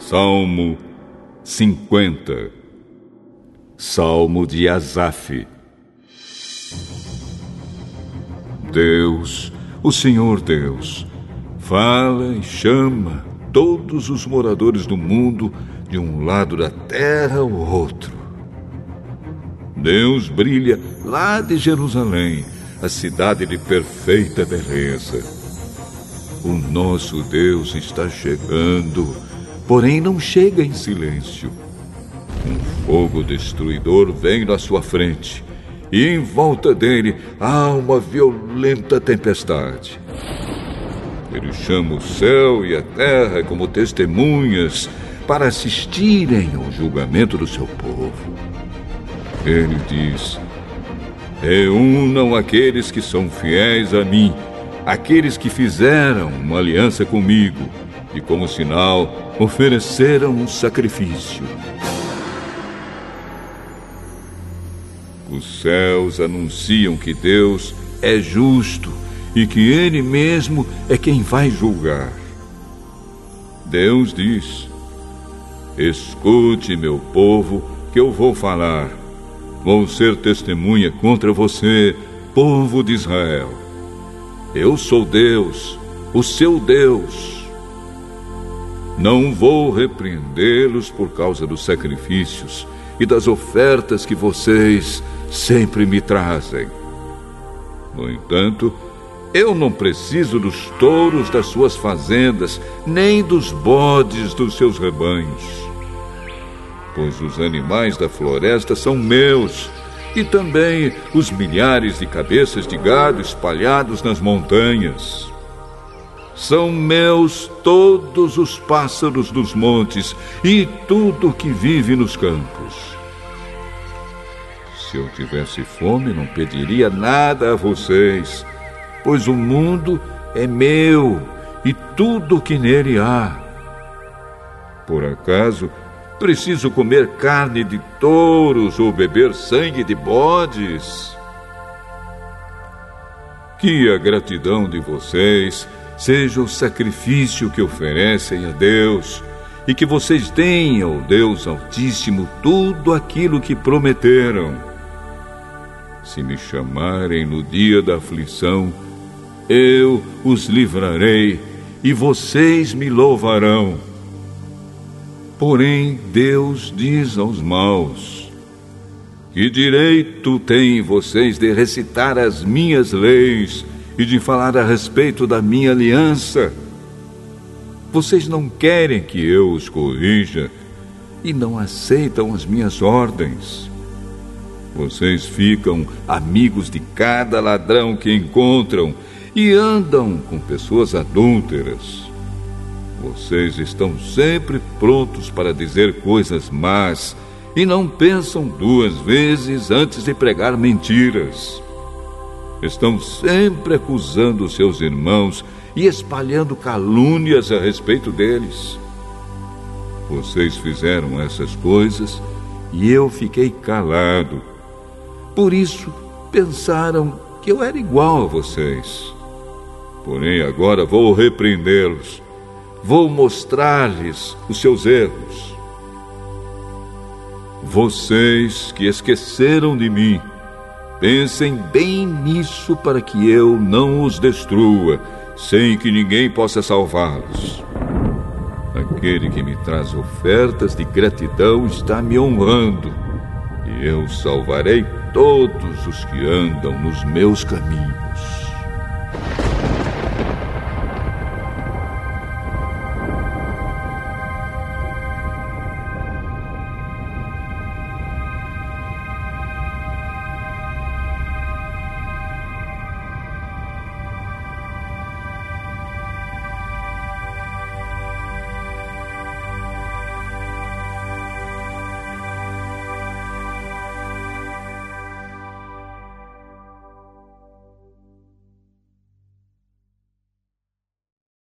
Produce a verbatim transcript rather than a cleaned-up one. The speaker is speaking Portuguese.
Salmo cinquenta. Salmo de Asaf. Deus, o Senhor Deus, fala e chama todos os moradores do mundo de um lado da terra ao outro. Deus brilha lá de Jerusalém, a cidade de perfeita beleza. O nosso Deus está chegando, porém não chega em silêncio. Um fogo destruidor vem na sua frente, e em volta dele há uma violenta tempestade. Ele chama o céu e a terra como testemunhas para assistirem ao julgamento do seu povo. Ele diz: reúnam aqueles que são fiéis a mim, aqueles que fizeram uma aliança comigo e, como sinal, ofereceram um sacrifício. Os céus anunciam que Deus é justo e que Ele mesmo é quem vai julgar. Deus diz: escute, meu povo, que eu vou falar. Vou ser testemunha contra você, povo de Israel. Eu sou Deus, o seu Deus. Não vou repreendê-los por causa dos sacrifícios e das ofertas que vocês sempre me trazem. No entanto, eu não preciso dos touros das suas fazendas, nem dos bodes dos seus rebanhos. Pois os animais da floresta são meus, e também os milhares de cabeças de gado espalhados nas montanhas. São meus todos os pássaros dos montes e tudo que vive nos campos. Se eu tivesse fome, não pediria nada a vocês, pois o mundo é meu e tudo que nele há. Por acaso, preciso comer carne de touros ou beber sangue de bodes? Que a gratidão de vocês seja o sacrifício que oferecem a Deus, e que vocês deem ao Deus Altíssimo tudo aquilo que prometeram. Se me chamarem no dia da aflição, eu os livrarei e vocês me louvarão. Porém, Deus diz aos maus: que direito têm vocês de recitar as minhas leis e de falar a respeito da minha aliança? Vocês não querem que eu os corrija e não aceitam as minhas ordens. Vocês ficam amigos de cada ladrão que encontram e andam com pessoas adúlteras. Vocês estão sempre prontos para dizer coisas más e não pensam duas vezes antes de pregar mentiras. Estão sempre acusando seus irmãos e espalhando calúnias a respeito deles. Vocês fizeram essas coisas e eu fiquei calado. Por isso, pensaram que eu era igual a vocês. Porém, agora vou repreendê-los. Vou mostrar-lhes os seus erros. Vocês que esqueceram de mim, pensem bem nisso para que eu não os destrua, sem que ninguém possa salvá-los. Aquele que me traz ofertas de gratidão está me honrando, e eu salvarei todos os que andam nos meus caminhos.